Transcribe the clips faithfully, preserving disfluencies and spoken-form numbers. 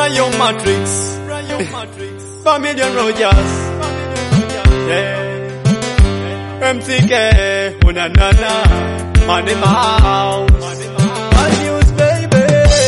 Brian Matrix, Bamilion Rogers, yeah. M C K, Unanana, Money Mouse, News baby,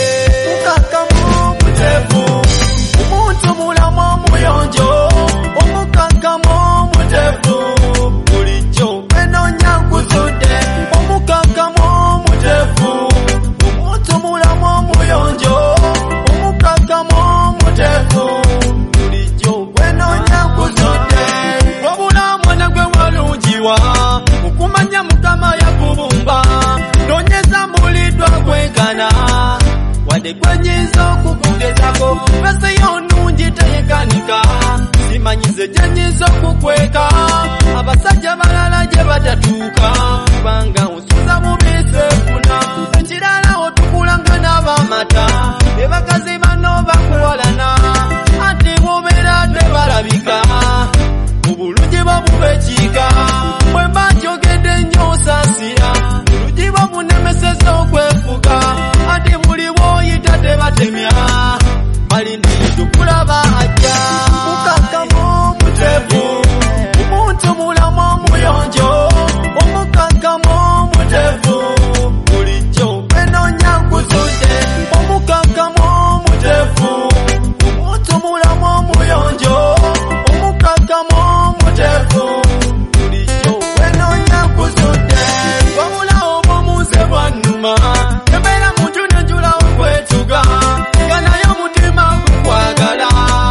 Ukakamo Mutefu, Umuntu Mulamo Muyonjo, Umukakamo Mutefu, Mulicho, Eno Nyankuzude, Umukakamo Mutefu, Umuntu Mulamo Muyonjo, Umukakamo Mutefu, Mulicho, Eno Nyankuzude, Wabula mwana gwe walungiwa, Mukumanya mukama ya kubumba, Nonyeza mbulidwa kwekana, Wade kwenyizo kukugezako, Pese yonungi tayekanika, Simanyize jenyizo kukweka, Abasajja balala je batatuuka, Banga usuza mubise funa, Ekirala otukulanga n'abamata, Ebakazi bano bakuwalana, Ati bubera tebalabika, Obulungi babubekiika, Bwe bakyogedde nnyo osaasira, Obulungi babunemeseza okwefuga, Ati buli bw'oyita tebatemya, Balindiriza okulaba ajja. Umukakamo Mutefu, Umuntu Mulamo Muyonjo, Umukakamo Mutefu, Bulijjo Eno Nyankuzude, Umukakamo Mutefu, Umuntu Mulamo Muyonjo, Umukakamo Mutefu, Bulijjo Eno Nyankuzude, Wabula obwomuze bwannuma, Embeera muntu nejjula okwetuga, nga naye omutima gukwagala.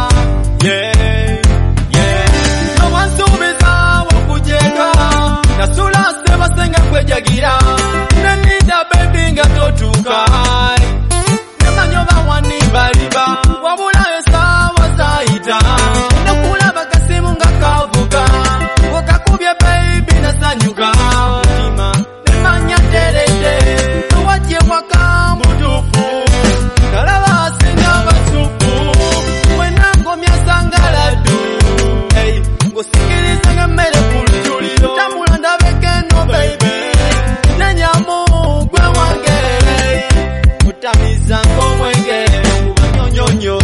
Yeah, yeah. Nowansuubiza okujeka, nasula Ssebasenga kwejagira, nenida baby nga totuuka. Nemanyi oba wani baliba, wabula esaawa zaayita, nokulaba kasimu nga kavuga, okakubye baby nasanyuka. Mutima nemanya teredde, towajje waka mutuufu, nalaba asinga abasufu, wena ngomya sangaladdu, hey, ngusikiriza ng'emmere ku lujjuliro, tambula ndabeko eno baby, nenyamu gwe wange, mutamiza ng'omwenge kuba nnyonyonyo.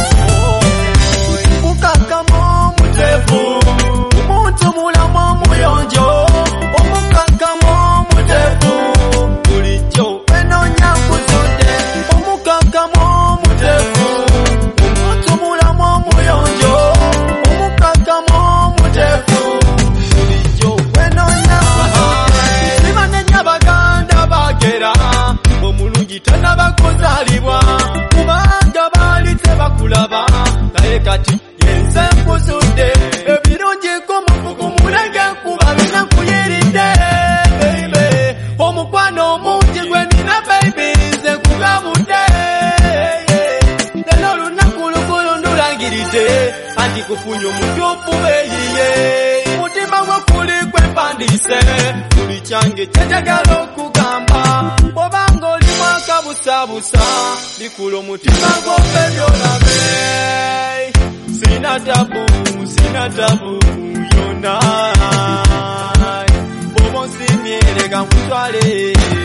Umukakamo Mutefu, Umuntu Mulamo Muyonjo, Umukakamo Mutefu, Bulijjo Eno Nyankuzude, Umukakamo Mutefu, Umuntu Mulamo Muyonjo, Umukakamo Mutefu, Bulijjo Eno Nyankuzude. Simanenya Baganda bagera, Omulungi tannabakuzaalibwa, kubanga baali tebakulaba, naye kati yenze nkuzudde, ebirungi kumufuku mulenge kuba binakuyiridde, baby. Omukwano omungi gwe nina baby, nze nkugabudde, lero olunaku lukulu ndulangiridde, anti kufunye omujjuvu beeyiye, mutima gwe kuli kwempandiise, buli kyange kyenjagala okugamba, bw'obanga olimu akabusabusa, bikula omutima gw'ofe by'olabe. Sina tabu, sina tabu, yonna, bw'oba onsimye leka nkutwale.